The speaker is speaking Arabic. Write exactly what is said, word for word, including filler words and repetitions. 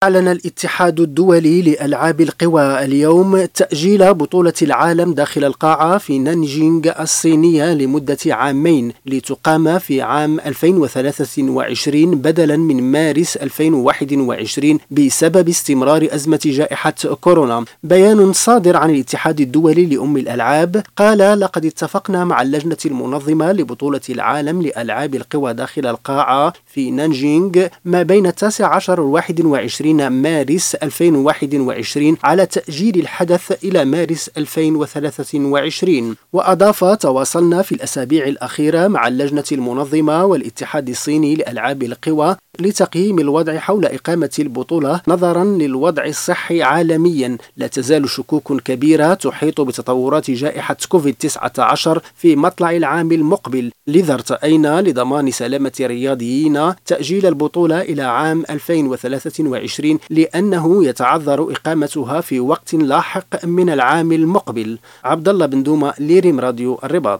أعلن الاتحاد الدولي لألعاب القوى اليوم تأجيل بطولة العالم داخل القاعة في نانجينغ الصينية لمدة عامين لتقام في عام ألفين وثلاثة وعشرين بدلا من مارس ألفين وواحد وعشرين بسبب استمرار أزمة جائحة كورونا. بيان صادر عن الاتحاد الدولي لأم الألعاب قال: لقد اتفقنا مع اللجنة المنظمة لبطولة العالم لألعاب القوى داخل القاعة في نانجينغ ما بين التاسع عشر والواحد وعشرين مارس ألفين وواحد وعشرين على تأجيل الحدث إلى مارس ألفين وثلاثة وعشرين. وأضاف: تواصلنا في الأسابيع الأخيرة مع اللجنة المنظمة والاتحاد الصيني لألعاب القوى لتقييم الوضع حول إقامة البطولة نظرا للوضع الصحي عالميا. لا تزال شكوك كبيرة تحيط بتطورات جائحة كوفيد تسعة عشر في مطلع العام المقبل، لذا ارتأينا لضمان سلامة الرياضيين تأجيل البطولة إلى عام ألفين وثلاثة وعشرين لأنه يتعذر إقامتها في وقت لاحق من العام المقبل. عبد الله بن دومة، لريم راديو الرباط.